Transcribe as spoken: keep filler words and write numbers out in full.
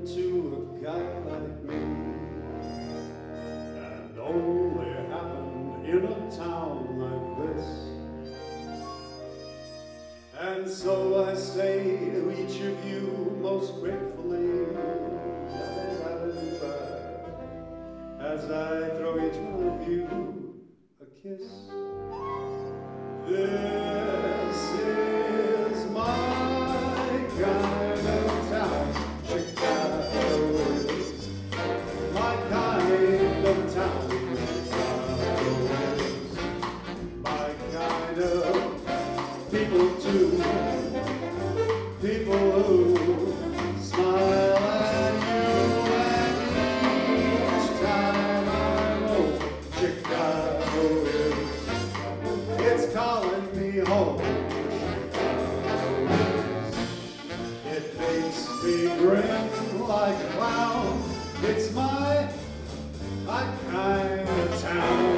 to a guy like me, and only happened in a town like this. And so I say to each of you most gratefully, as I throw each one of you a kiss. This is my kind of town. Chicago is my kind of town. Chicago is my kind of people too. People who smile at you, and each time I'm home, Chicago is, it's calling me home. It makes me grin like a clown. It's my, my kind of town.